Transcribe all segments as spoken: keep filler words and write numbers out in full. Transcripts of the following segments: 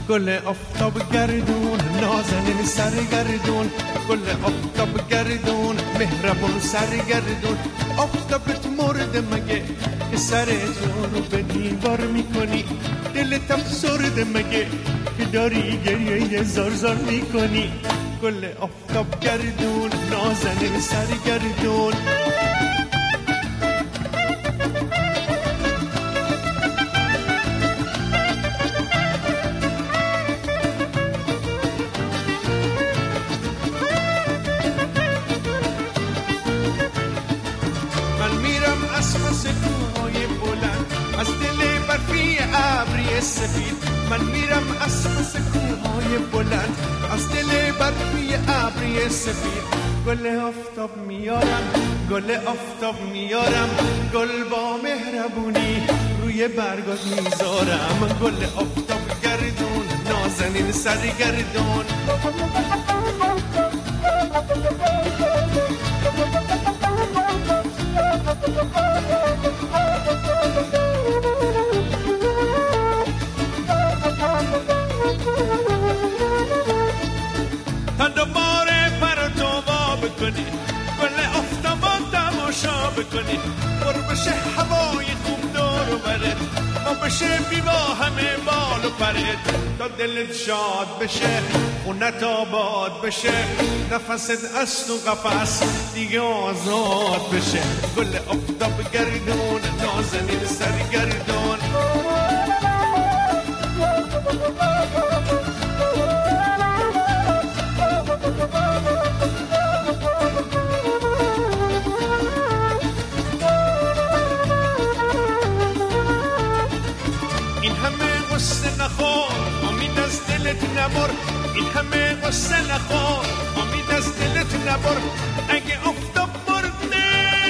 گل آفتاب گردون نازنین سرگردون، گل آفتاب گردون مهربون سرگردون. آفتابت مرده مگه که سر تو رو به دیوار میکنی؟ دلت افسرده مگه که داری گریه زار زار میکنی؟ گل آفتاب گردون نازنین سرگردون. سفید من میرم از پس کوههای بلند، از دل برفی ابری سفید. گل آفتاب میارم، گل آفتاب میارم، گل با مهربونی روی برگات میذارم. گل آفتاب گردون نازنین سرگردون. گل آفتاب تماشا بکنی، پر بشه هوای خوب دور و برت، ما بشه بیوا همه بال و پرت، تا دلت شاد بشه خونت آباد بشه، نفست از تو قفس دیگه آزاد بشه. گل آفتاب گردون نازنین سرگردون. امید از دلت نبر، این همه قصه نخور، امید از دلت نبر. اگه آفتاب مرده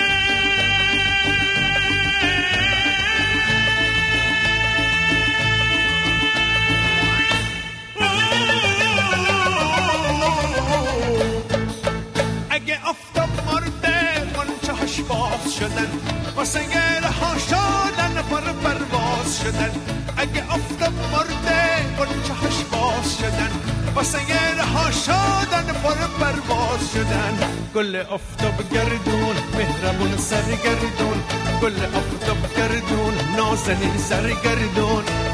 اگه آفتاب مرده غنچه هاش باز شدن، واسه گره شدن پر پرواز شدن. اگه آفتاب مرده غنچه هاش باز شدن، واسه گره شدن پر پرواز شدن. گل آفتاب گردون مهربون سرگردون، گل آفتاب گردون نازنین سرگردون.